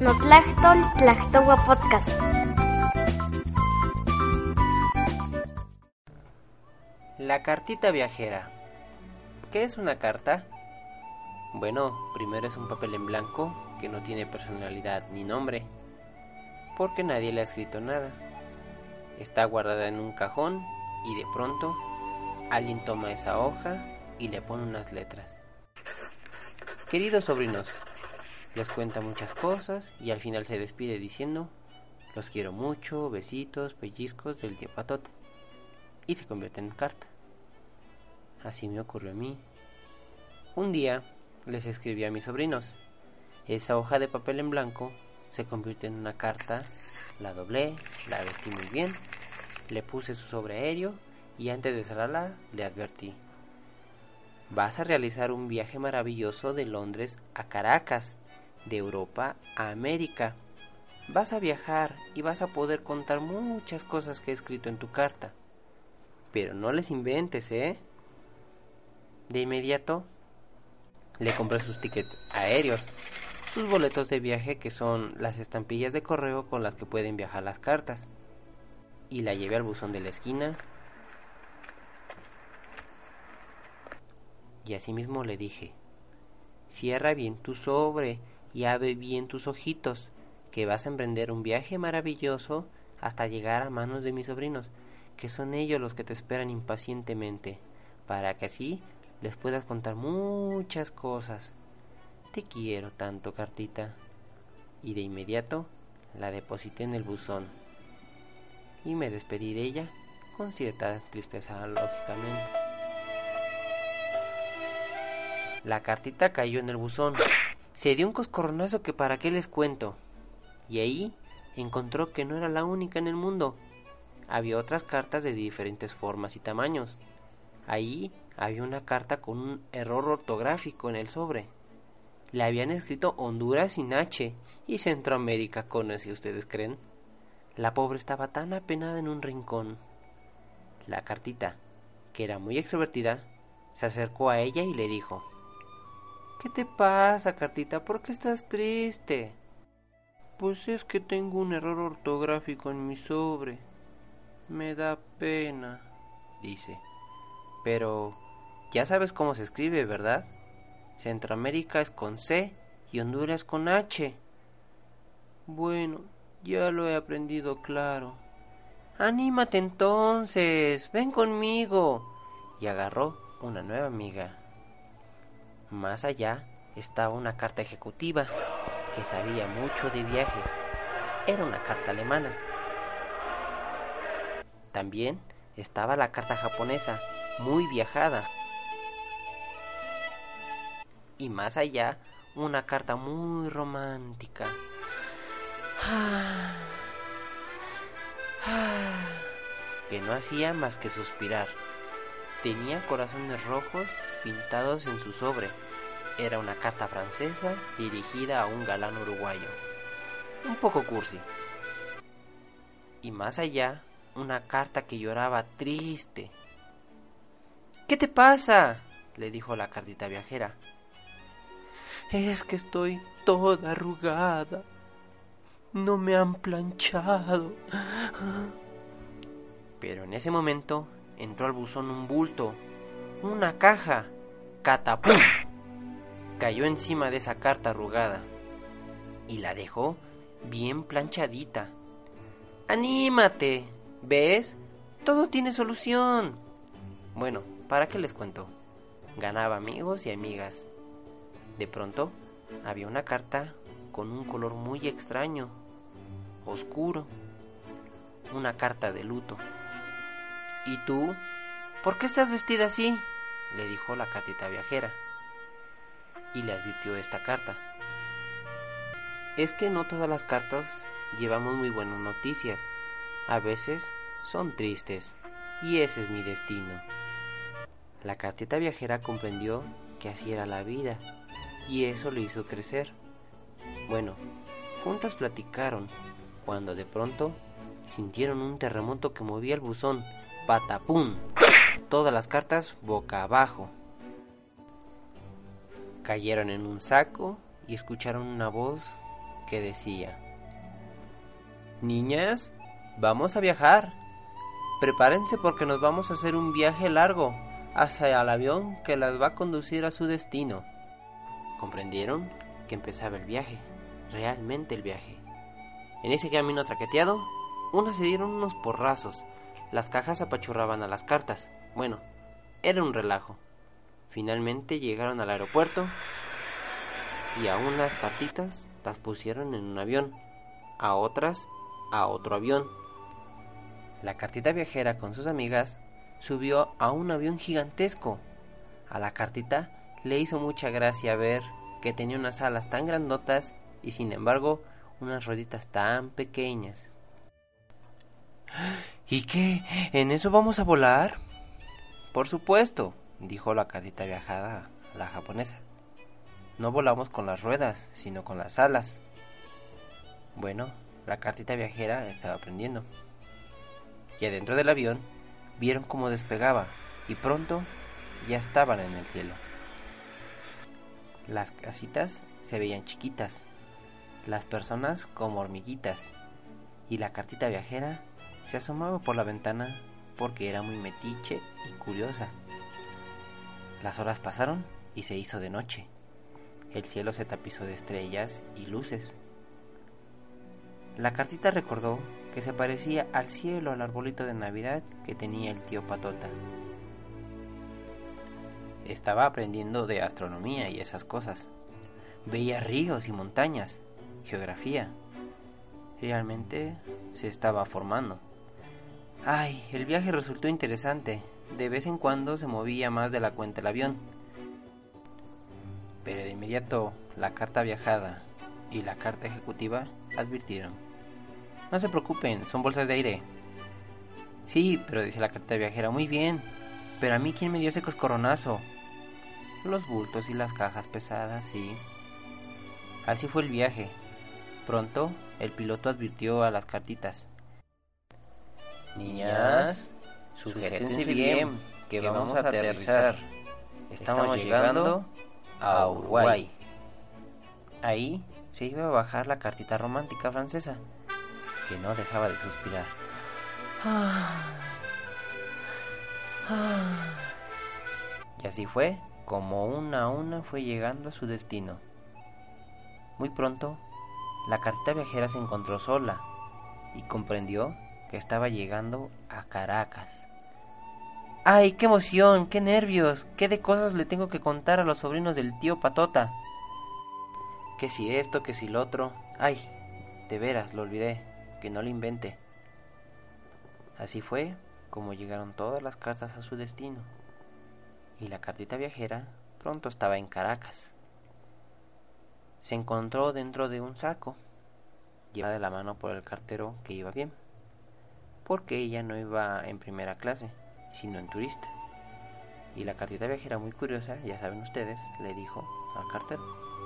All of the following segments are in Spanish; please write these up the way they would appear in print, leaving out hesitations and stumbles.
Notlactol Tlactohua Podcast. La cartita viajera. ¿Qué es una carta? Bueno, primero es un papel en blanco que no tiene personalidad ni nombre, porque nadie le ha escrito nada. Está guardada en un cajón y de pronto alguien toma esa hoja y le pone unas letras. Queridos sobrinos, les cuenta muchas cosas y al final se despide diciendo: los quiero mucho, besitos, pellizcos del tío Patota. Y se convierte en carta. Así me ocurrió a mí. Un día les escribí a mis sobrinos. Esa hoja de papel en blanco se convirtió en una carta. La doblé, la vestí muy bien, le puse su sobre aéreo y antes de cerrarla le advertí: vas a realizar un viaje maravilloso de Londres a Caracas, de Europa a América. Vas a viajar y vas a poder contar muchas cosas que he escrito en tu carta. Pero no les inventes, ¿eh? De inmediato le compré sus tickets aéreos, sus boletos de viaje, que son las estampillas de correo con las que pueden viajar las cartas, y la llevé al buzón de la esquina. Y asimismo le dije: cierra bien tu sobre y abre bien tus ojitos, que vas a emprender un viaje maravilloso hasta llegar a manos de mis sobrinos, que son ellos los que te esperan impacientemente, para que así les puedas contar muchas cosas. Te quiero tanto, cartita. Y de inmediato la deposité en el buzón y me despedí de ella con cierta tristeza, lógicamente. La cartita cayó en el buzón, se dio un coscorronazo que para qué les cuento, y ahí encontró que no era la única en el mundo. Había otras cartas de diferentes formas y tamaños. Ahí había una carta con un error ortográfico en el sobre. Le habían escrito Honduras sin H y Centroamérica con S, ¿ustedes creen? La pobre estaba tan apenada en un rincón. La cartita, que era muy extrovertida, se acercó a ella y le dijo: ¿qué te pasa, cartita? ¿Por qué estás triste? Pues es que tengo un error ortográfico en mi sobre. Me da pena, dice. Pero ya sabes cómo se escribe, ¿verdad? Centroamérica es con C y Honduras con H. Bueno, ya lo he aprendido, claro. Anímate entonces, ven conmigo. Y agarró una nueva amiga. Más allá estaba una carta ejecutiva que sabía mucho de viajes. Era una carta alemana. También estaba la carta japonesa, muy viajada. Y más allá, una carta muy romántica. Que no hacía más que suspirar. Tenía corazones rojos pintados en su sobre. Era una carta francesa dirigida a un galán uruguayo. Un poco cursi. Y más allá, una carta que lloraba triste. ¿Qué te pasa?, le dijo la cartita viajera. Es que estoy toda arrugada. No me han planchado. Pero en ese momento entró al buzón un bulto, una caja. ¡Catapum! Cayó encima de esa carta arrugada y la dejó bien planchadita. ¡Anímate! ¿Ves? Todo tiene solución. Bueno, ¿para qué les cuento? Ganaba amigos y amigas. De pronto había una carta con un color muy extraño, oscuro. Una carta de luto. ¿Y tú? ¿Por qué estás vestida así?, le dijo la cartita viajera. Y le advirtió esta carta: es que no todas las cartas llevamos muy buenas noticias. A veces son tristes, y ese es mi destino. La cartita viajera comprendió que así era la vida, y eso le hizo crecer. Bueno, juntas platicaron, cuando de pronto sintieron un terremoto que movía el buzón. ¡Patapum! Todas las cartas boca abajo. Cayeron en un saco y escucharon una voz que decía: Niñas, vamos a viajar. Prepárense porque nos vamos a hacer un viaje largo hacia el avión que las va a conducir a su destino. Comprendieron que empezaba el viaje, realmente el viaje. En ese camino traqueteado, unas se dieron unos porrazos, las cajas apachurraban a las cartas. Bueno, era un relajo. Finalmente llegaron al aeropuerto y a unas cartitas las pusieron en un avión, a otras a otro avión. La cartita viajera con sus amigas subió a un avión gigantesco. A la cartita le hizo mucha gracia ver que tenía unas alas tan grandotas y sin embargo unas rueditas tan pequeñas. ¿Y qué? ¿En eso vamos a volar? Por supuesto, dijo la cartita viajada a la japonesa. No volamos con las ruedas, sino con las alas. Bueno, la cartita viajera estaba aprendiendo. Y adentro del avión vieron cómo despegaba y pronto ya estaban en el cielo. Las casitas se veían chiquitas, las personas como hormiguitas, y la cartita viajera se asomaba por la ventana porque era muy metiche y curiosa. Las horas pasaron y se hizo de noche. El cielo se tapizó de estrellas y luces. La cartita recordó que se parecía al cielo, al arbolito de Navidad que tenía el tío Patota. Estaba aprendiendo de astronomía y esas cosas. Veía ríos y montañas, geografía. Realmente se estaba formando. Ay, el viaje resultó interesante. De vez en cuando se movía más de la cuenta el avión. Pero de inmediato la carta viajada y la carta ejecutiva advirtieron: no se preocupen, son bolsas de aire. Sí, pero decía la carta viajera: muy bien, pero a mí ¿quién me dio ese coscorronazo? Los bultos y las cajas pesadas, sí. Así fue el viaje. Pronto el piloto advirtió a las cartitas: niñas, sujétense bien, que vamos a aterrizar. Estamos llegando a Uruguay. Ahí se iba a bajar la cartita romántica francesa, que no dejaba de suspirar. Y así fue como una a una fue llegando a su destino. Muy pronto, la cartita viajera se encontró sola y comprendió que estaba llegando a Caracas. ¡Ay, qué emoción, qué nervios! ¿Qué de cosas le tengo que contar a los sobrinos del tío Patota? Que si esto, que si lo otro. ¡Ay, de veras, lo olvidé! Que no lo invente. Así fue como llegaron todas las cartas a su destino. Y la cartita viajera pronto estaba en Caracas. Se encontró dentro de un saco, llevada de la mano por el cartero que iba bien, porque ella no iba en primera clase, sino en turista. Y la cartita viajera, muy curiosa, ya saben ustedes, le dijo al cartero: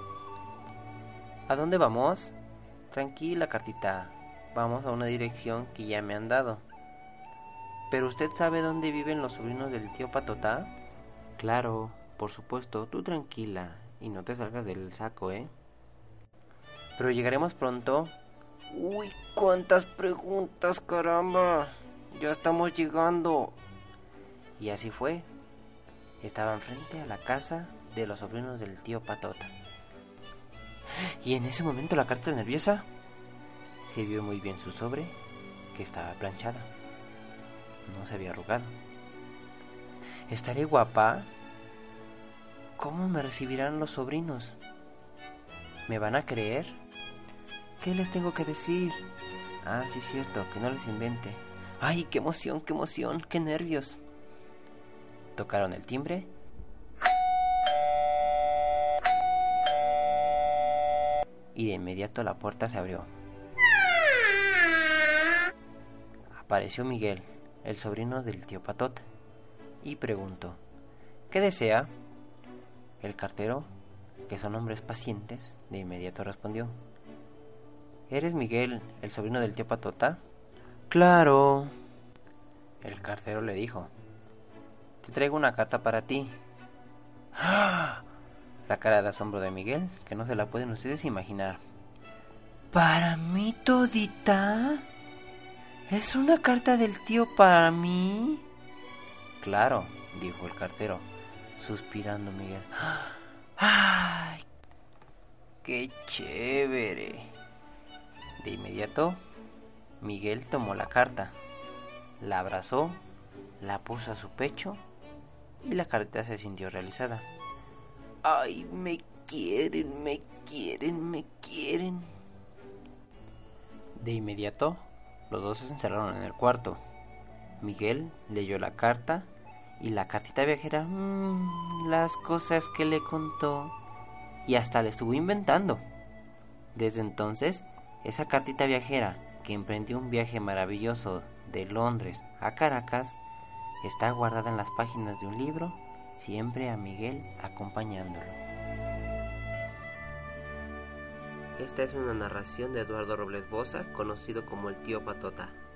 ¿a dónde vamos? Tranquila, cartita, vamos a una dirección que ya me han dado. ¿Pero usted sabe dónde viven los sobrinos del tío Patota? Claro, por supuesto, tú tranquila y no te salgas del saco, ¿eh? Pero llegaremos pronto. Uy, cuántas preguntas, caramba. Ya estamos llegando. Y así fue. Estaban frente a la casa de los sobrinos del tío Patota. Y en ese momento la carta nerviosa se vio muy bien su sobre, que estaba planchada. No se había arrugado. ¿Estaré guapa? ¿Cómo me recibirán los sobrinos? ¿Me van a creer? ¿Qué les tengo que decir? Ah, sí, cierto, que no les invente. ¡Ay, qué emoción, qué nervios! Tocaron el timbre. Y de inmediato la puerta se abrió. Apareció Miguel, el sobrino del tío Patota, y preguntó: ¿qué desea? El cartero, que son hombres pacientes, de inmediato respondió: ¿eres Miguel, el sobrino del tío Patota? Claro. El cartero le dijo: te traigo una carta para ti. ¡Ah! La cara de asombro de Miguel, que no se la pueden ustedes imaginar. ¿Para mí todita? ¿Es una carta del tío para mí? Claro, dijo el cartero, suspirando Miguel. ¡Ay, qué chévere! De inmediato, Miguel tomó la carta, la abrazó, la puso a su pecho y la carta se sintió realizada. ¡Ay, me quieren, me quieren, me quieren! De inmediato, los dos se encerraron en el cuarto. Miguel leyó la carta y la cartita viajera, las cosas que le contó, y hasta le estuvo inventando. Desde entonces, esa cartita viajera que emprendió un viaje maravilloso de Londres a Caracas está guardada en las páginas de un libro, siempre a Miguel acompañándolo. Esta es una narración de Eduardo Robles Boza, conocido como el Tío Patota.